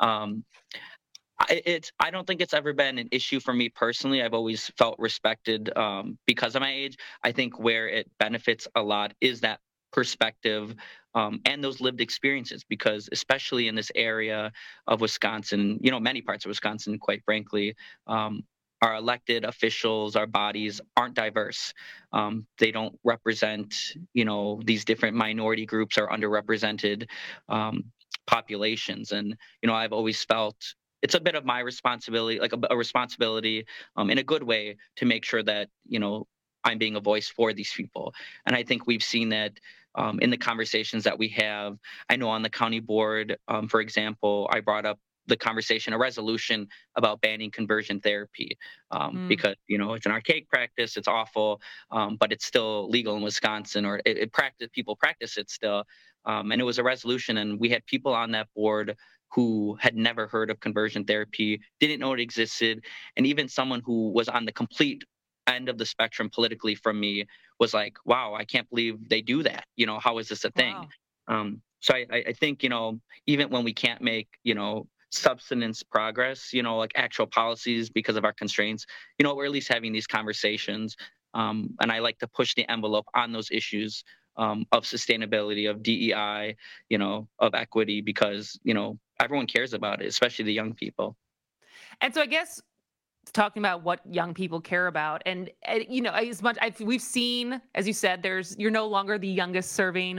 I don't think it's ever been an issue for me personally. I've always felt respected because of my age. I think where it benefits a lot is that perspective and those lived experiences, because especially in this area of Wisconsin, many parts of Wisconsin, quite frankly, our elected officials, our bodies aren't diverse. They don't represent, these different minority groups or underrepresented populations. And, I've always felt it's a bit of my responsibility, like a responsibility in a good way, to make sure that, I'm being a voice for these people. And I think we've seen that in the conversations that we have. I know on the county board, for example, I brought up the conversation, a resolution about banning conversion therapy because, it's an archaic practice, it's awful, but it's still legal in Wisconsin, or people practice it still. And it was a resolution, and we had people on that board who had never heard of conversion therapy, didn't know it existed. And even someone who was on the complete end of the spectrum politically from me was like, wow, I can't believe they do that. How is this a thing? Wow. So I think, even when we can't make, substance progress, like actual policies because of our constraints, we're at least having these conversations. And I like to push the envelope on those issues of sustainability, of DEI, of equity, because, everyone cares about it, especially the young people. And so I guess talking about what young people care about, and as much we've seen, as you said, you're no longer the youngest serving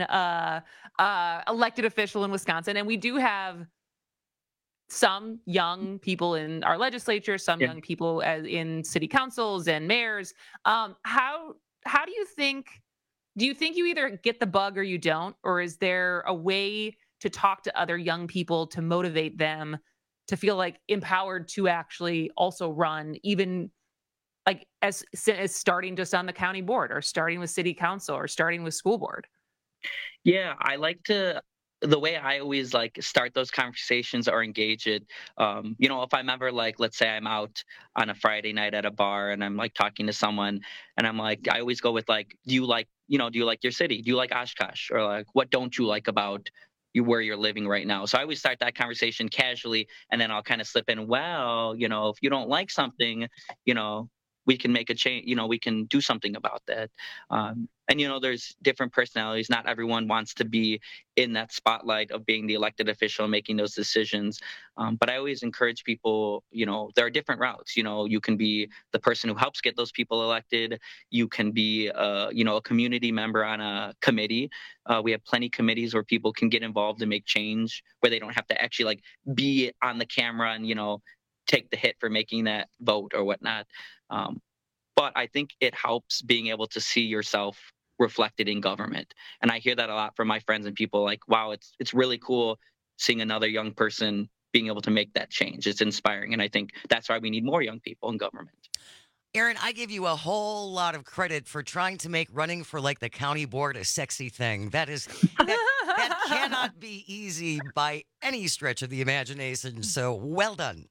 elected official in Wisconsin, and we do have some young people in our legislature, some young people in city councils and mayors. How do you think you either get the bug or you don't, or is there a way to talk to other young people to motivate them to feel like empowered to actually also run, even like as starting just on the county board, or starting with city council, or starting with school board? Yeah, I like to the way I always like start those conversations or engage it, if I'm ever like, let's say I'm out on a Friday night at a bar and I'm like talking to someone, and I'm like, I always go with like, do you like your city? Do you like Oshkosh? Or like, what don't you like about you where you're living right now? So I always start that conversation casually, and then I'll kind of slip in, well, if you don't like something, you know, we can make a change, we can do something about that. And there's different personalities. Not everyone wants to be in that spotlight of being the elected official and making those decisions. But I always encourage people, there are different routes. You can be the person who helps get those people elected. You can be, a community member on a committee. We have plenty of committees where people can get involved and make change, where they don't have to actually like be on the camera and, take the hit for making that vote or whatnot. But I think it helps being able to see yourself reflected in government. And I hear that a lot from my friends and people like, wow, it's really cool seeing another young person being able to make that change. It's inspiring. And I think that's why we need more young people in government. Aaron, I give you a whole lot of credit for trying to make running for like the county board a sexy thing. That cannot be easy by any stretch of the imagination. So well done.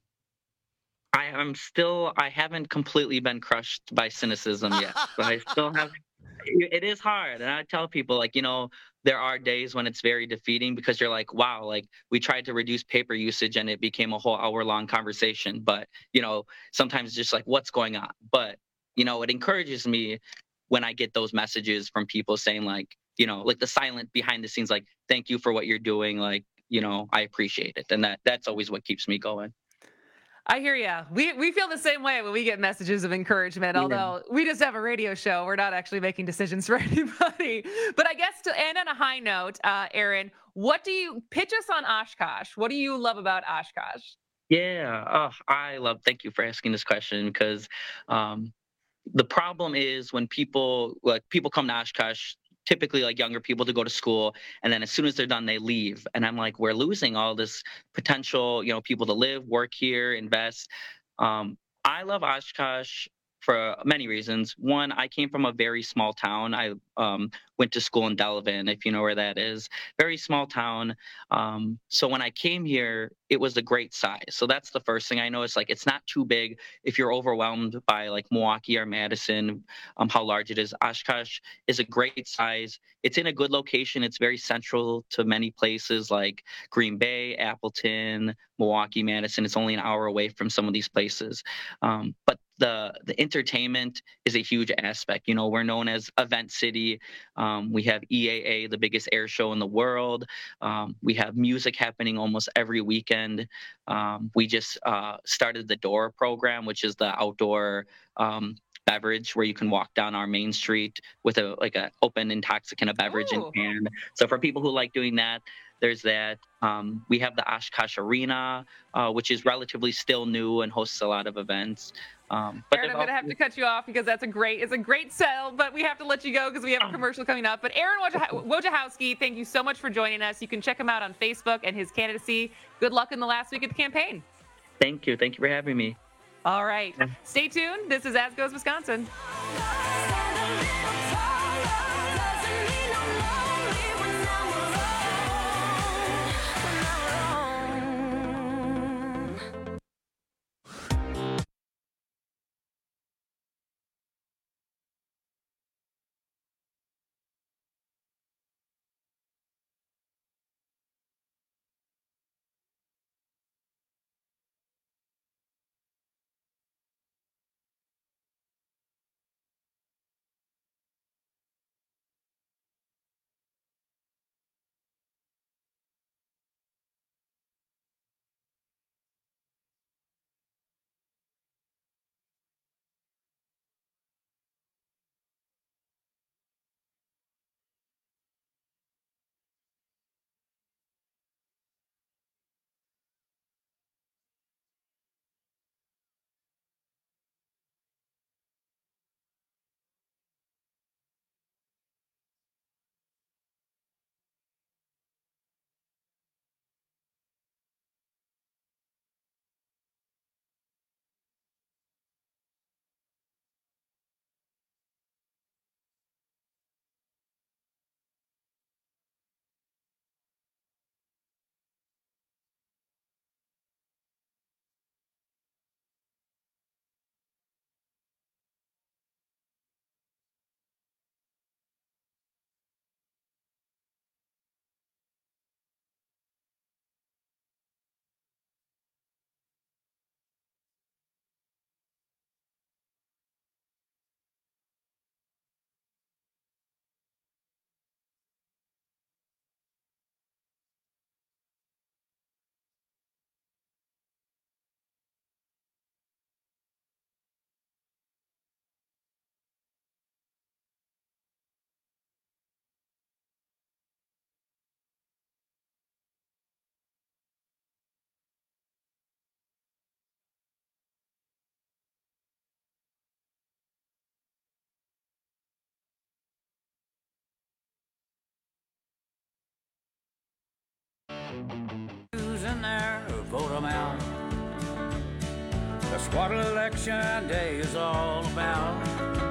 I haven't completely been crushed by cynicism yet, but I still have. It is hard, and I tell people like, there are days when it's very defeating because you're like, wow, like we tried to reduce paper usage and it became a whole hour-long conversation. But sometimes it's just like, what's going on? But it encourages me when I get those messages from people saying like, like the silent behind the scenes, like, thank you for what you're doing, like, I appreciate it, and that's always what keeps me going. I hear ya. We feel the same way when we get messages of encouragement, although we just have a radio show. We're not actually making decisions for anybody. But I guess to end on a high note, Aaron, what do you pitch us on Oshkosh? What do you love about Oshkosh? Yeah. Oh, thank you for asking this question because the problem is when people come to Oshkosh, typically like younger people to go to school, and then as soon as they're done they leave, and I'm like, we're losing all this potential people to live, work here, invest. I love Oshkosh for many reasons. One, I came from a very small town. I went to school in Delavan, if you know where that is. Very small town. So when I came here, it was a great size. So that's the first thing I noticed. Like, it's not too big. If you're overwhelmed by like Milwaukee or Madison, how large it is, Oshkosh is a great size. It's in a good location. It's very central to many places like Green Bay, Appleton, Milwaukee, Madison. It's only an hour away from some of these places. But the entertainment is a huge aspect. We're known as Event City. We have EAA, the biggest air show in the world. We have music happening almost every weekend. We just started the Door program, which is the outdoor beverage where you can walk down our main street with a open intoxicant beverage in hand. So for people who like doing that, there's that. We have the Oshkosh Arena, which is relatively still new and hosts a lot of events. Aaron, I'm going to have to cut you off because it's a great sell, but we have to let you go because we have a commercial coming up. But Aaron Wojciechowski, thank you so much for joining us. You can check him out on Facebook and his candidacy. Good luck in the last week of the campaign. Thank you. Thank you for having me. All right. Stay tuned. This is As Goes Wisconsin. Who's in there? Vote 'em out. That's what election day is all about.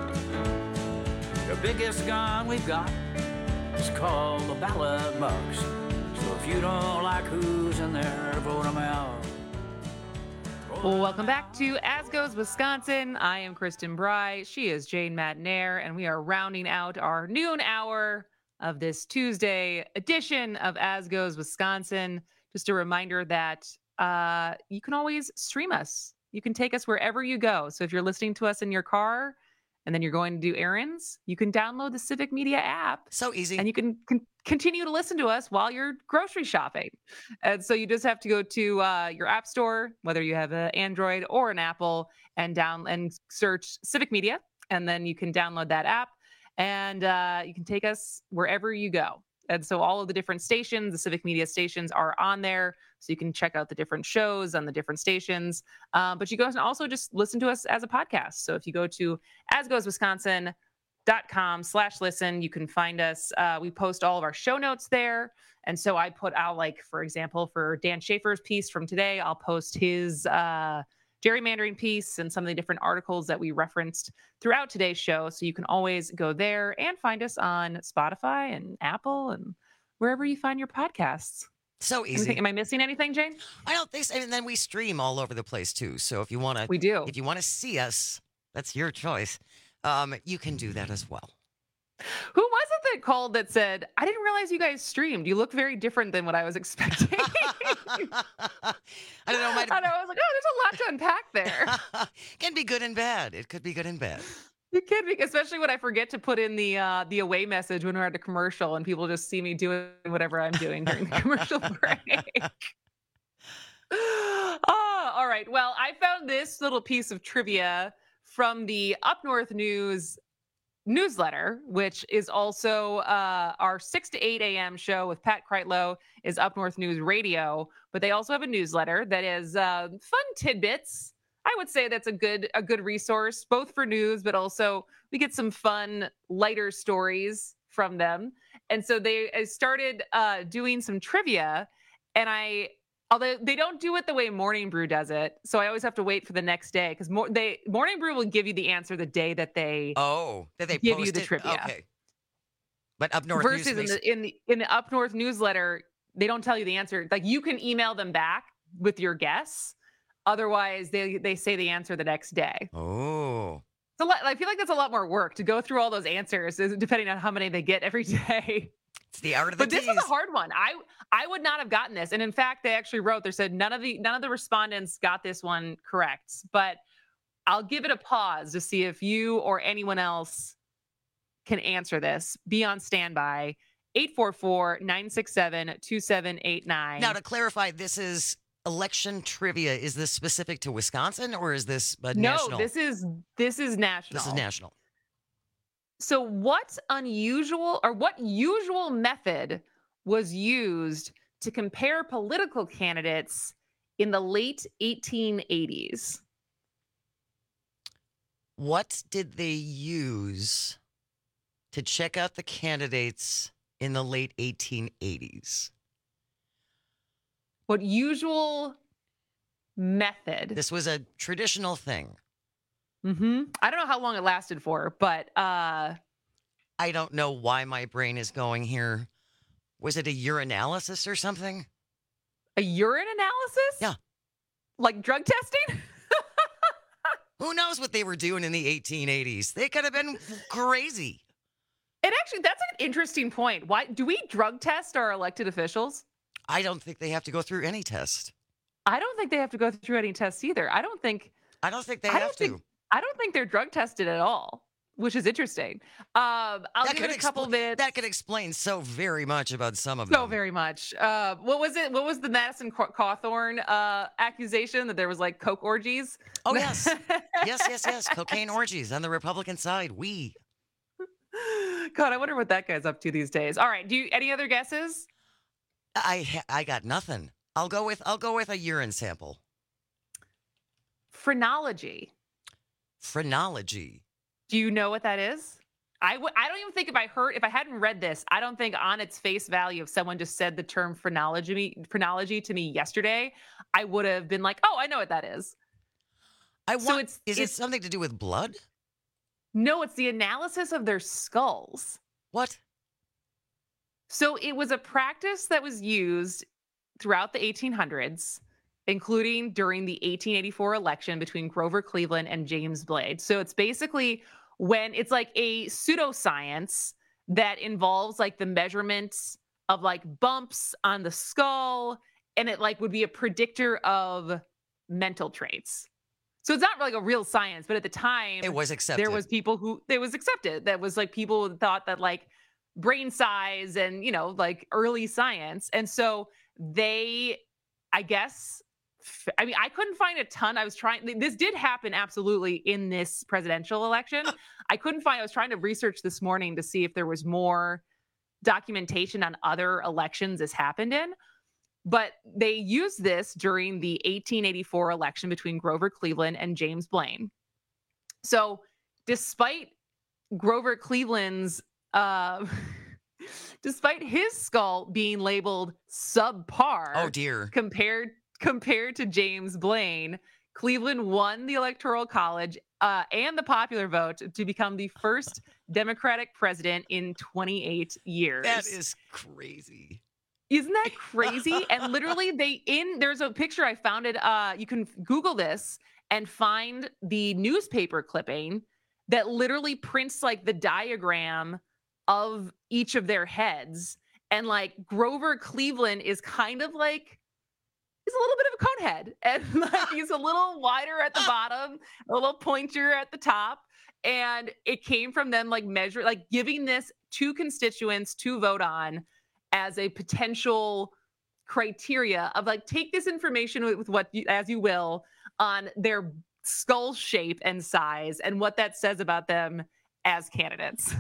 The biggest gun we've got is called the ballot box. So if you don't like who's in there, vote 'em out. Welcome back to As Goes Wisconsin. I am Kristen Bry. She is Jane Matnair, and we are rounding out our noon hour of this Tuesday edition of As Goes Wisconsin. Just a reminder that you can always stream us. You can take us wherever you go. So if you're listening to us in your car and then you're going to do errands, you can download the Civic Media app. So easy. And you can continue to listen to us while you're grocery shopping. And so you just have to go to your app store, whether you have an Android or an Apple, and search Civic Media. And then you can download that app and you can take us wherever you go. And so all of the different stations, the Civic Media stations, are on there. So you can check out the different shows on the different stations. But you can also just listen to us as a podcast. So if you go to asgoeswisconsin.com/listen, you can find us. We post all of our show notes there. And so I put out, like, for example, for Dan Schaefer's piece from today, I'll post his gerrymandering piece and some of the different articles that we referenced throughout today's show. So you can always go there and find us on Spotify and Apple and wherever you find your podcasts. So easy. Am I missing anything, Jane? I don't think so. And then we stream all over the place too. So if you want to, we do. If you want to see us, that's your choice. You can do that as well. Who was it that called that said, I didn't realize you guys streamed. You look very different than what I was expecting. I don't know. And I was like, oh, there's a lot to unpack there. Can be good and bad. It could be good and bad. It can be, especially when I forget to put in the away message when we're at a commercial and people just see me doing whatever I'm doing during the commercial break. Oh, all right. Well, I found this little piece of trivia from the Up North News newsletter, which is also our 6 to 8 a.m. show with Pat Kreitlow is Up North News Radio, but they also have a newsletter that is fun tidbits. I would say that's a good resource, both for news, but also we get some fun, lighter stories from them. And so they started doing some trivia, and although they don't do it the way Morning Brew does it, so I always have to wait for the next day because Morning Brew will give you the answer the day that they give you the trivia. Okay. But Up North versus News in the Up North newsletter, they don't tell you the answer. Like, you can email them back with your guess. Otherwise, they say the answer the next day. Oh. So I feel like that's a lot more work to go through all those answers, depending on how many they get every day. It's the art of the But this was a hard one. I would not have gotten this. And in fact, they actually wrote, they said none of the respondents got this one correct. But I'll give it a pause to see if you or anyone else can answer this. Be on standby. 844-967-2789. Now, to clarify, this is election trivia. Is this specific to Wisconsin or is this national? No, this is national. This is national. So what usual method was used to compare political candidates in the late 1880s? What did they use to check out the candidates in the late 1880s? What usual method? This was a traditional thing. Mm-hmm. I don't know how long it lasted for, but I don't know why my brain is going here. Was it a urinalysis or something? A urine analysis? Yeah. Like drug testing? Who knows what they were doing in the 1880s? They could have been crazy. And actually, that's an interesting point. Why do we drug test our elected officials? I don't think they have to go through any test. I don't think they have to go through any tests either. I don't think they have to. I don't think they're drug tested at all, which is interesting. I'll give it a couple minutes. That could explain so very much about some of them. So very much. What was it? What was the Madison Cawthorn accusation that there was like coke orgies? Oh, yes. yes. Cocaine orgies on the Republican side. God, I wonder what that guy's up to these days. All right. Any other guesses? I got nothing. I'll go with a urine sample. Phrenology. Phrenology. Do you know what that is? I don't even think if I hadn't read this, I don't think on its face value, if someone just said the term phrenology to me yesterday, I would have been like, oh, I know what that is. Is it something to do with blood? No, it's the analysis of their skulls. What? So it was a practice that was used throughout the 1800s, including during the 1884 election between Grover Cleveland and James Blaine. So it's basically when it's like a pseudoscience that involves like the measurements of like bumps on the skull, and it like would be a predictor of mental traits. So it's not like a real science, but at the time it was accepted. There was people who it was accepted. That was like people who thought that like brain size and, you know, like early science. And so they, I guess, I mean, I couldn't find a ton. I was trying, this did happen absolutely in this presidential election. I was trying to research this morning to see if there was more documentation on other elections this happened in. But they used this during the 1884 election between Grover Cleveland and James Blaine. So despite Grover Cleveland's, despite his skull being labeled subpar, oh dear, compared to James Blaine, Cleveland won the Electoral College and the popular vote to become the first Democratic president in 28 years. That is crazy. Isn't that crazy? And literally there's a picture, I found it. You can Google this and find the newspaper clipping that literally prints like the diagram of each of their heads. And like Grover Cleveland is kind of like, he's a little bit of a conehead, and like he's a little wider at the bottom, a little pointier at the top. And it came from them like giving this to constituents to vote on as a potential criteria of like, take this information with what you, as you will, on their skull shape and size and what that says about them as candidates.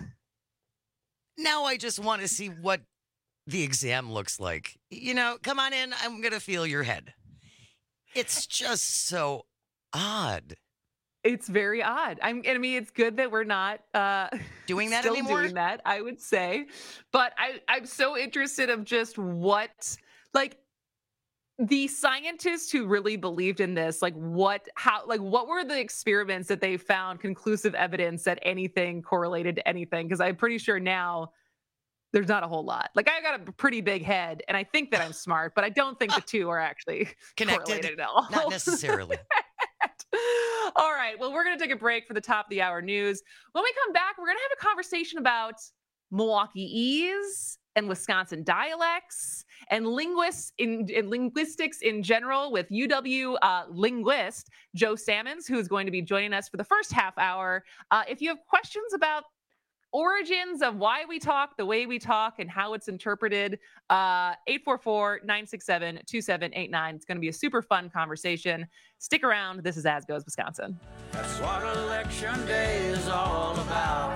Now I just want to see what the exam looks like. You know, come on in. I'm going to feel your head. It's just so odd. It's very odd. I mean, it's good that we're not doing that still anymore. Doing that, I would say. But I'm so interested of just what, like, the scientists who really believed in this, like, what were the experiments that they found conclusive evidence that anything correlated to anything? Because I'm pretty sure now there's not a whole lot. Like, I got a pretty big head, and I think that I'm smart, but I don't think the two are actually correlated at all. Not necessarily. All right. Well, we're going to take a break for the top of the hour news. When we come back, we're going to have a conversation about Milwaukeeese and Wisconsin dialects and linguistics in general with UW linguist Joe Salmons, who is going to be joining us for the first half hour. If you have questions about origins of why we talk the way we talk and how it's interpreted, 844-967-2789. It's going to be a super fun conversation. Stick around. This is As Goes Wisconsin. That's what election day is all about.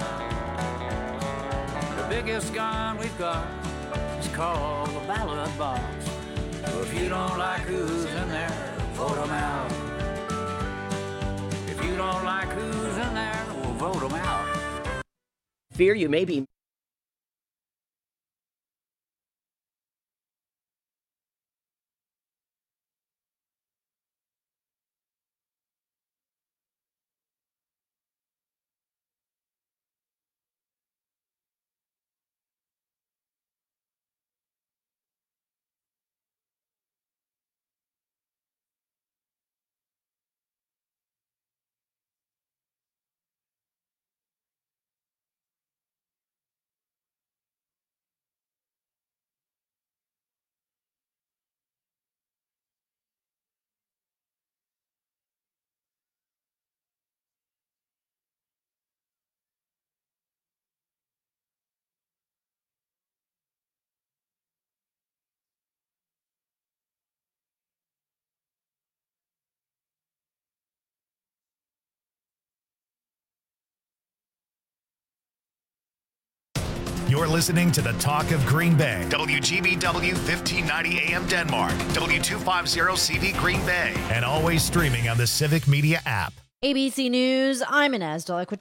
The biggest gun we've got is called the ballot box. So if you don't like who's in there, vote them out. If you don't like who's in there, we'll vote them out. Fear you may be. You're listening to the Talk of Green Bay. WGBW 1590 AM Denmark. W250CV Green Bay. And always streaming on the Civic Media app. ABC News, I'm Inez Delacueta.